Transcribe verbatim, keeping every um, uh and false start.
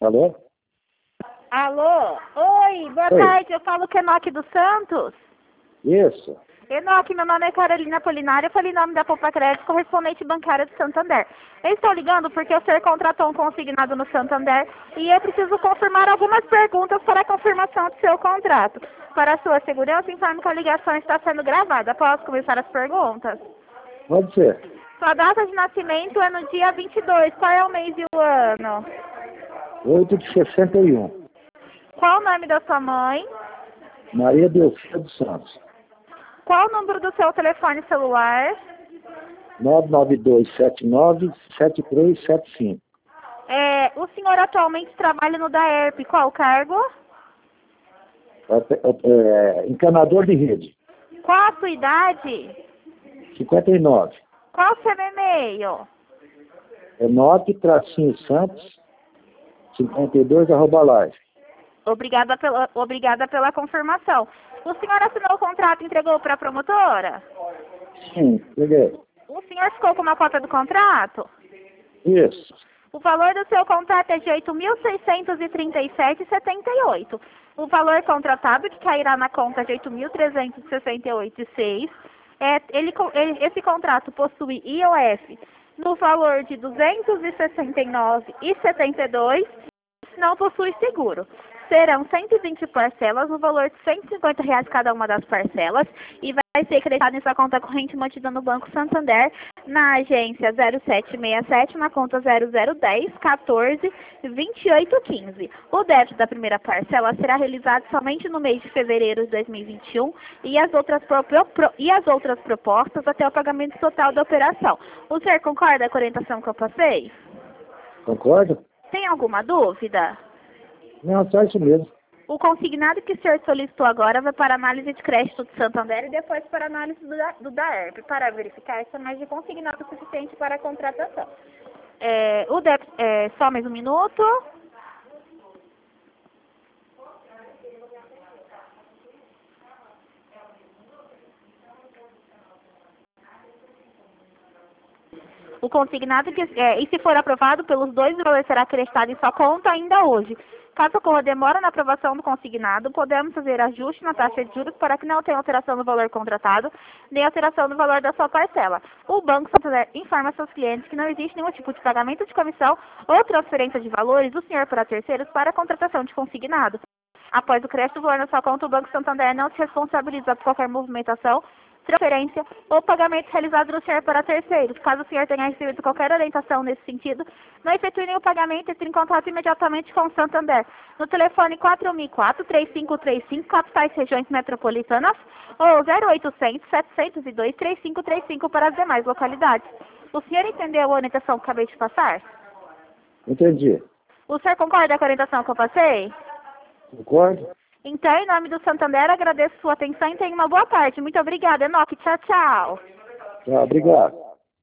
Alô? Alô? Oi, boa Oi. tarde. Eu falo com Enoque dos Santos. Isso. Enoque, meu nome é Carolina Polinária. Eu falei em nome da Poupa Crédito, correspondente bancária do Santander. Eu estou ligando porque o senhor contratou um consignado no Santander e eu preciso confirmar algumas perguntas para a confirmação do seu contrato. Para a sua segurança, informo que a ligação está sendo gravada. Posso começar as perguntas? Pode ser. Sua data de nascimento é no dia vinte e dois. Qual é o mês e o ano? oito de sessenta e um. Qual o nome da sua mãe? Maria Delfina dos Santos. Qual o número do seu telefone celular? nove nove dois sete nove sete três sete cinco. É, o senhor atualmente trabalha no DAERP. Qual o cargo? É, é, encanador de rede. Qual a sua idade? cinquenta e nove. Qual o seu e-mail? Enoque tracinho Santos cinquenta e dois arroba live. Obrigada pela, obrigada pela confirmação. O senhor assinou o contrato e entregou para a promotora? Sim, peguei. O senhor ficou com uma cópia do contrato? Isso. O valor do seu contrato é de oito mil seiscentos e trinta e sete reais e setenta e oito centavos. O valor contratado, que cairá na conta de oito mil trezentos e sessenta e oito reais e seis centavos, é, ele, ele, esse contrato possui I O F no valor de duzentos e sessenta e nove reais e setenta e dois centavos, não possui seguro. Serão cento e vinte parcelas no valor de cento e cinquenta reais cada uma das parcelas e vai ser creditado em sua conta corrente mantida no Banco Santander, na agência zero sete seis sete, na conta zero zero um zero, quatorze, vinte e oito quinze. O débito da primeira parcela será realizado somente no mês de fevereiro de dois mil e vinte e um e as outras, pro, pro, e as outras propostas até o pagamento total da operação. O senhor concorda com a orientação que eu passei? Concorda? Tem alguma dúvida? Não, só isso mesmo. O consignado que o senhor solicitou agora vai para análise de crédito do Santander e depois para análise do, da, do DAERP, para verificar se é mais de consignado suficiente para a contratação. É, o débito, é, só mais um minuto. O consignado, que, é, e se for aprovado pelos dois, o valor será acreditado em sua conta ainda hoje. Caso ocorra demora na aprovação do consignado, podemos fazer ajuste na taxa de juros para que não tenha alteração no valor contratado, nem alteração no valor da sua parcela. O Banco Santander informa seus clientes que não existe nenhum tipo de pagamento de comissão ou transferência de valores do senhor para terceiros para a contratação de consignado. Após o crédito do valor na sua conta, o Banco Santander não se responsabiliza por qualquer movimentação, transferência ou pagamento realizado no senhor para terceiros. Caso o senhor tenha recebido qualquer orientação nesse sentido, não efetue nenhum pagamento e entre em contato imediatamente com o Santander. No telefone quatro mil e quatro, três cinco três cinco, capitais regiões metropolitanas, ou zero oitocentos, setecentos e dois, trinta e cinco trinta e cinco para as demais localidades. O senhor entendeu a orientação que acabei de passar? Entendi. O senhor concorda com a orientação que eu passei? Concordo? Então, em nome do Santander, agradeço sua atenção e tenha uma boa tarde. Muito obrigada, Enoque. Tchau, tchau. Tá, obrigado.